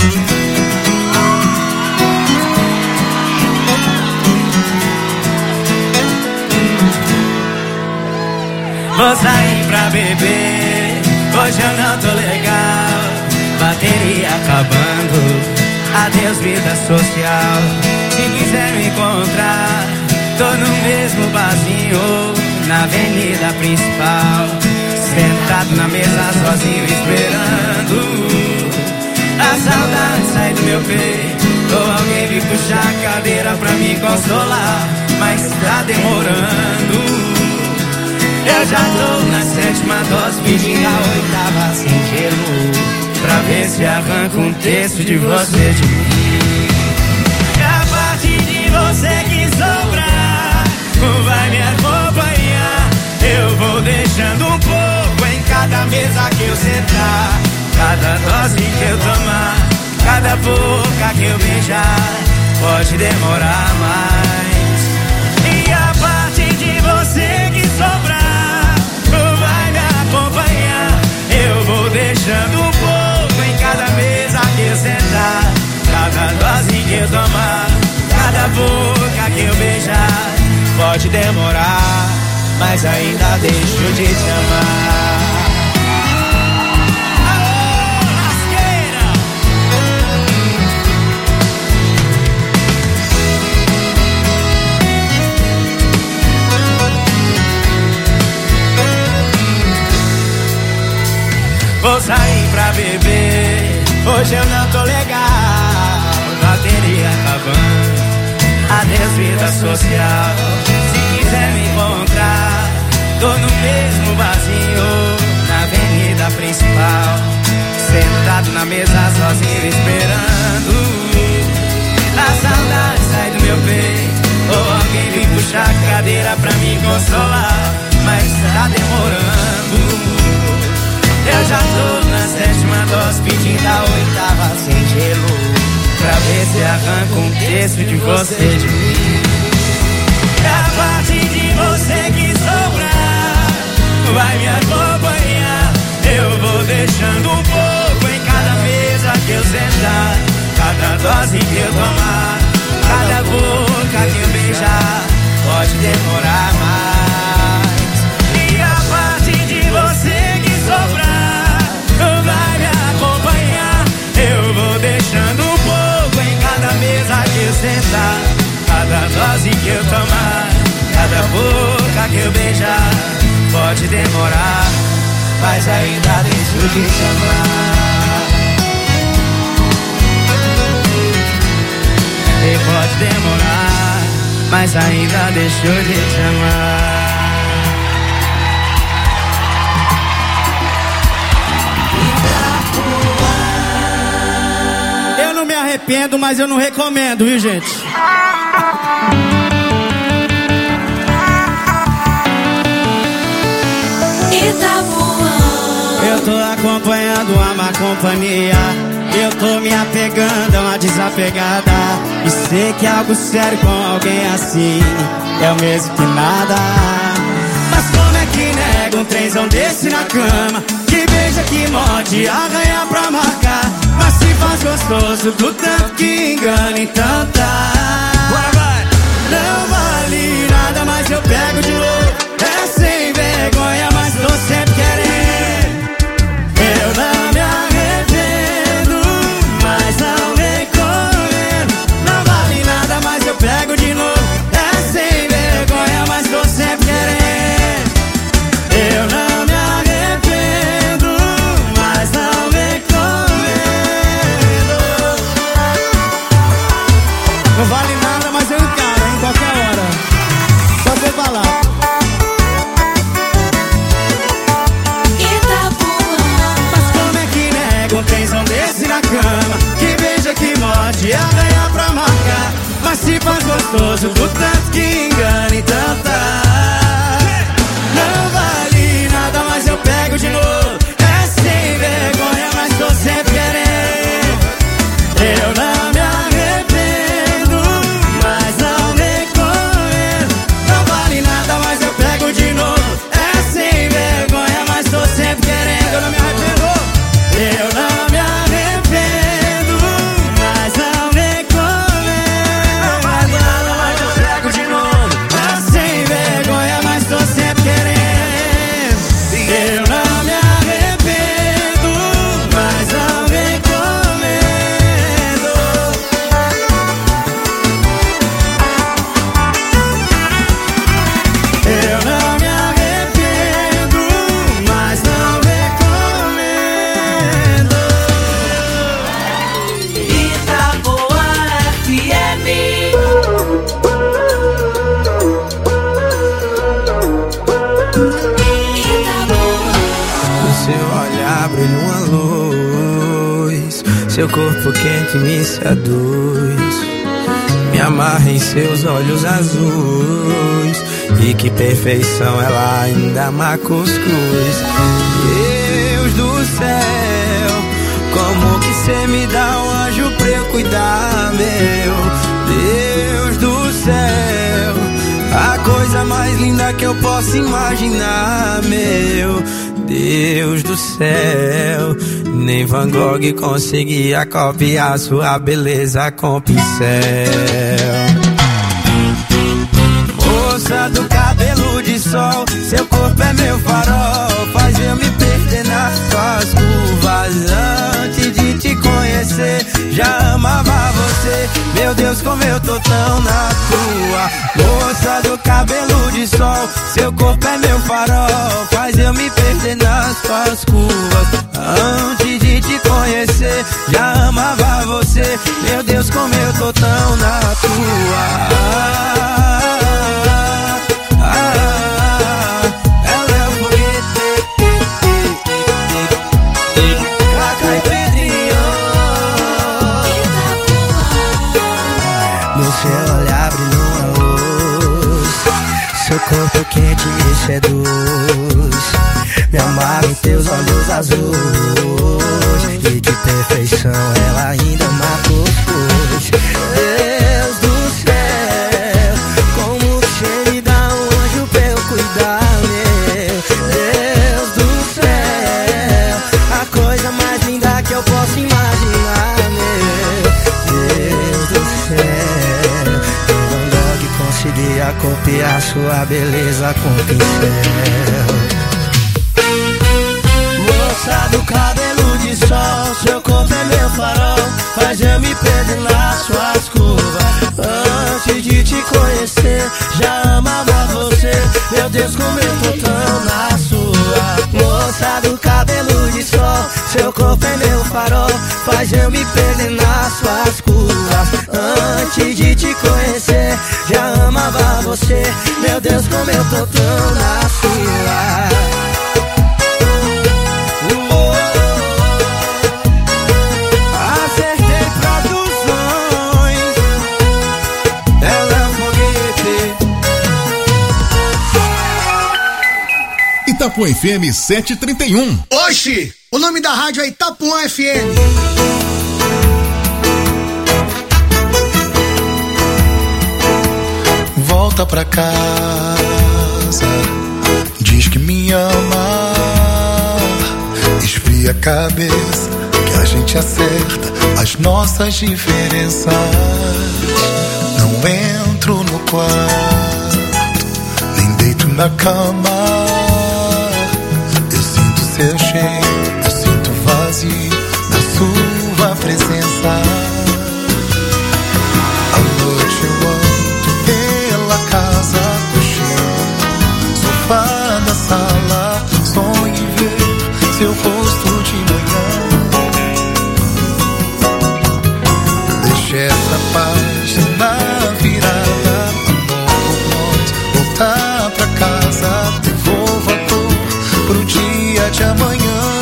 Vou sair pra beber, hoje eu não tô legal. Bateria acabando, adeus vida social. Se quiser me encontrar, tô no mesmo barzinho, na avenida principal, sentado na mesa sozinho esperando a saudade sair do meu peito, ou alguém vir puxar a cadeira pra me consolar, mas tá demorando. Eu já tô na 7ª dose, pedindo a 8ª sem gelo, pra ver se arranca um terço de você de mim. É a parte de você que sobrar, vai me acompanhar. Eu vou deixando um pouco em cada mesa que eu sentar, cada dose que eu tomar, cada boca que eu beijar, pode demorar mais. E a parte de você que sobrar, vai me acompanhar. Eu vou deixando um pouco em cada mesa que eu sentar, cada dose que eu tomar, cada boca que eu beijar, pode demorar, mas ainda deixo de te amar. Vou sair pra beber, hoje eu não tô legal. Bateria acabando, adeus vida social. Se quiser me encontrar, tô no mesmo barzinho, na avenida principal, sentado na mesa sozinho esperando a saudade sair do meu peito, ou alguém vir puxar a cadeira pra me consolar, mas tá demorando. Eu já tô na 7ª dose, pedindo a 8ª sem gelo, pra ver se arranca um terço de você de mim. É a parte de você que sobrar, vai me acompanhar. Eu vou deixando um pouco em cada mesa que eu sentar, cada dose que eu tomar, cada boca que eu beijar, pode demorar mais. E a parte de você que sobrar, vai me acompanhar. Eu vou deixando um pouco em cada mesa que eu sentar, cada dose que eu tomar, cada boca pra que eu beijar. Pode demorar, mas ainda deixo de te amar. E pode demorar, mas ainda deixo de te amar. Eu não me arrependo, mas eu não recomendo, viu, gente? Eu tô acompanhando a má companhia. Eu tô me apegando a uma desapegada. E sei que algo sério com alguém assim é o mesmo que nada. Mas como é que nega um trenzão desse na cama? Que beija, que morde, arranha pra marcar. Mas se faz gostoso do tanto que engana, então tá. Bora, vai! Não vale nada, mas eu pego de novo. É sem vergonha, mas tô sempre querendo. Eu não me arrependo, mas não recomendo. Não vale nada, mas eu pego de novo. É sem vergonha, mas tô sempre querendo. Eu não me arrependo, mas não recomendo. Não vale nada, mas eu encaro em qualquer hora. Só você falar. Um trenzão desse na cama, que beija, que morde, arranha pra marcar. Mas se faz gostoso do tanto que engana, então tá. Não vale nada, mas eu pego de novo. É sem vergonha, mas tô sempre querendo. Eu não me arrependo, mas não recomendo. Não vale nada, mas eu pego de novo. É sem vergonha, mas tô sempre querendo. Eu não me arrependo. Eu não me arrependo, mas não recomendo. Não vale nada, mas eu pego de novo. É sem vergonha, mas tô sempre querendo. Eu não me arrependo, mas não recomendo. Eu não me arrependo, mas não recomendo. Itapuã FM. No seu olhar brilha uma luz, seu corpo quente me seduz. Me amarra em seus olhos azuis, e que perfeição, ela ainda ama cuscuz. Deus do céu, como que cê me dá um anjo pra eu cuidar, meu Deus do céu, a coisa mais linda que eu posso imaginar, meu Deus do céu. Nem Van Gogh conseguia copiar sua beleza com pincel. Moça do cabelo de sol, seu corpo é meu farol, faz eu me perder nas suas curvas. Antes de te conhecer, já amava você. Meu Deus, como eu tô tão na tua. Moça do cabelo de sol, seu corpo é meu farol, faz eu me perder nas suas curvas. Antes de te conhecer, já amava você. Meu Deus, como eu tô tão na tua. Ela é o foguete, Cacá e Pedrinho. No seu olhar brilha uma luz, seu corpo quente me seduz. Me amarra em teus olhos azuis, e de perfeição ela ainda ama cuscuz. Deus do céu, como você me dá um anjo pra eu cuidar, meu Deus do céu, a coisa mais linda que eu posso imaginar, meu Deus do céu. Van Gogh conseguia copiar sua beleza com pincel. Moça do cabelo de sol, seu corpo é meu farol, faz eu me perder nas suas curvas. Antes de te conhecer, já amava você. Meu Deus, como eu tô tão na sua. Moça do cabelo de sol, seu corpo é meu farol, faz eu me perder nas suas curvas. Antes de te conhecer, já amava você. Meu Deus, como eu tô tão na sua. Itapuã FM 731. Oxi, o nome da rádio é Itapuã FM. Volta pra casa, diz que me ama, esfria a cabeça, que a gente acerta as nossas diferenças. Não entro no quarto, nem deito na cama. Seu cheiro, eu sinto vazio na sua presença. À noite eu ando pela casa, cochilo, sofá da sala, sonho em ver seu rosto de manhã. Deixe essa paz na virada, amor por nós, voltar pra casa, devolva a cor pro dia de amanhã.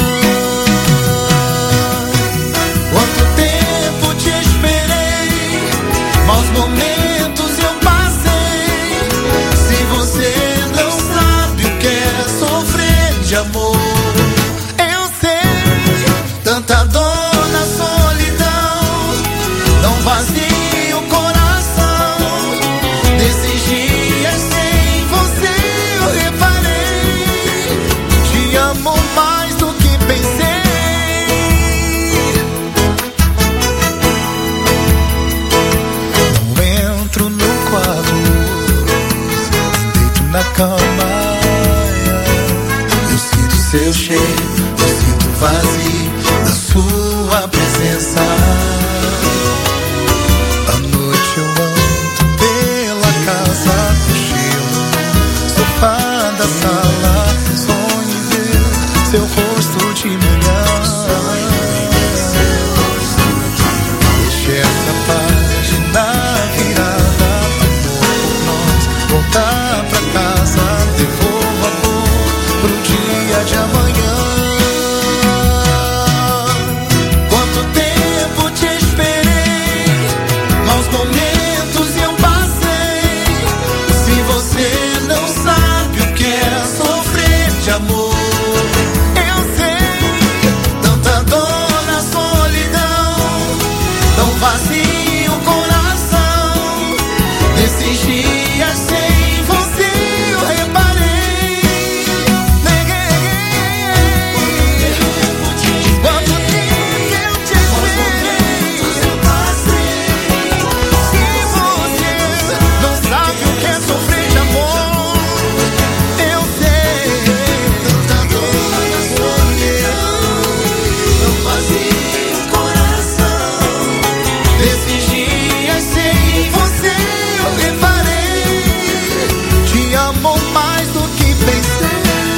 Quanto tempo te esperei, maus momentos eu passei. Se você não sabe o que é sofrer de amor, eu sei. Tanta dor na solidão, tão vazio o coração. Nesses dias sem você eu reparei, te amo mais do que pensei. Não entro no quarto, nem deito na cama. Eu sinto seu cheiro, eu sinto vazio da sua presença. À noite eu ando pela casa, cochilo, sofá da sala, sonho em ver seu rosto de manhã. Deixe essa página virada, amor por nós, voltar pra casa, devolva a cor pro dia de amanhã. Quanto tempo te esperei, maus momentos eu passei. Se você não sabe o que é sofrer de amor, eu sei. Tanta dor na solidão, tão vazio o coração. Nesses dias sem você eu reparei. Quanto tempo eu te esperei, eu passei. Se você não sabe o que é sofrer de amor, eu sei. Tanta dor na solidão, tão vazio o coração. Nesses dias sem você eu reparei, te amo mais do que pensei.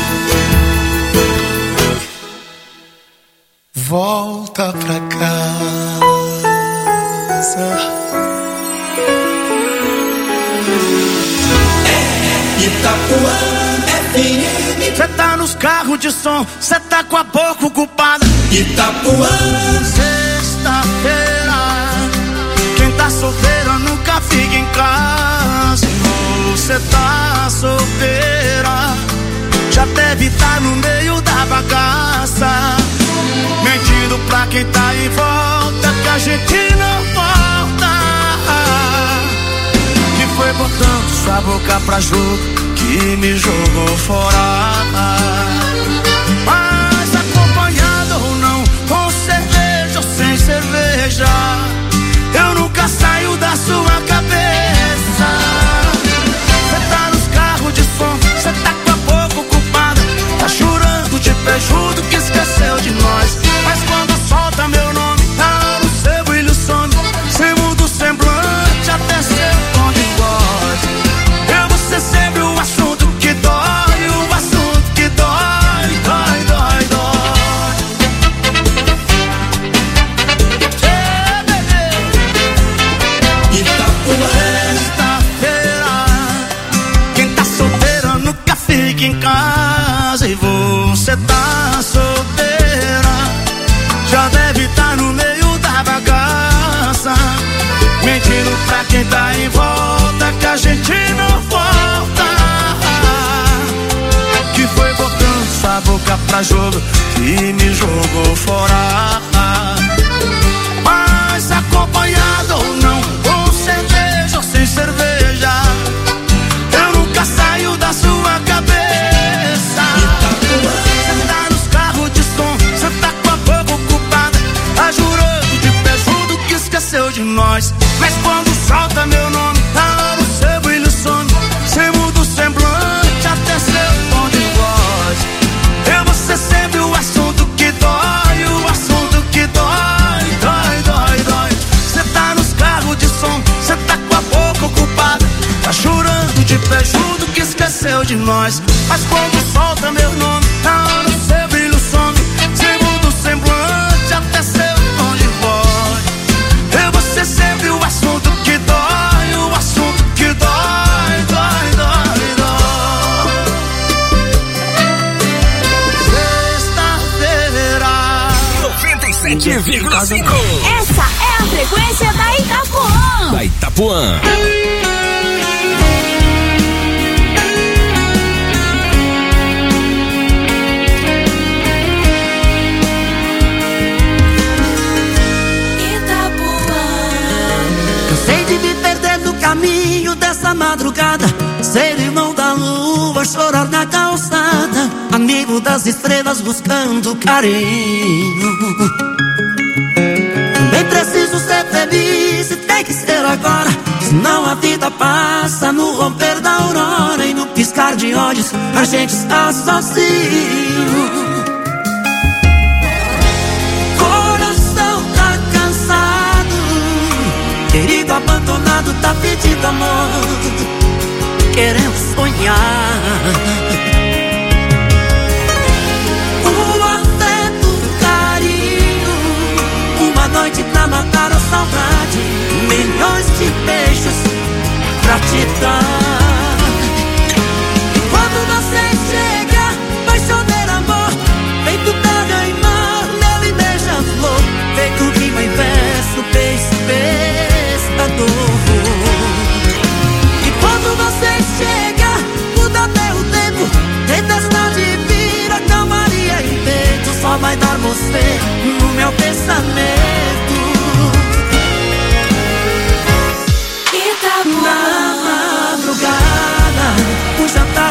Volta pra casa. Itapuã FM. Cê tá nos carros de som, cê tá com a boca ocupada. Itapuã. Sexta-feira, quem tá solteira nunca fica em casa. Você tá solteira, já deve tá no meio da bagaça, mentindo pra quem tá em volta que a gente não volta. Que foi botando sua boca pra jogo que me jogou fora. Mas acompanhado ou não, com cerveja ou sem cerveja, eu nunca saio da sua cabeça. Cê tá nos carros de som, cê tá com a boca ocupada, tá chorando de pé junto que esqueceu de nós. Mas quando solta meu nome, tá no seu brilho some, cê muda o semblante até seu tom de voz. Eu vou ser sempre o assunto que pra jogo que me jogou fora. Mas acompanhado ou não, com cerveja ou sem cerveja, eu nunca saio da sua cabeça. Cê tá nos carros de som, cê tá com a boca ocupada, tá jurando de pé junto que esqueceu de nós. Mas quando solta meu nome, a hora o seu brilho some, cê muda o semblante até seu tom de voz. Eu vou ser sempre o assunto que dói, o assunto que dói, dói, dói, dói. Cê tá nos carros de som, cê tá com a boca ocupada, tá chorando de pé junto que esqueceu de nós. Mas quando solta meu nome, na hora o seu brilho some, cê muda o semblante até seu tom de voz. Eu vou ser sempre o assunto que dói, o assunto que dói, dói, dói, dói. Sexta-feira 97,5. Essa é a frequência da Itapuã. Da Itapuã. Cansei de me perder no caminho dessa madrugada, ser irmão da lua, chorar na calçada, amigo das estrelas buscando carinho. Também preciso ser feliz e tem que ser agora, senão a vida passa no romper da aurora e no piscar de olhos a gente está sozinho. Coração tá cansado, querido abandonado tá pedindo amor, querendo sonhar. O afeto, o carinho, uma noite pra matar a saudade, milhões de beijos pra te dar.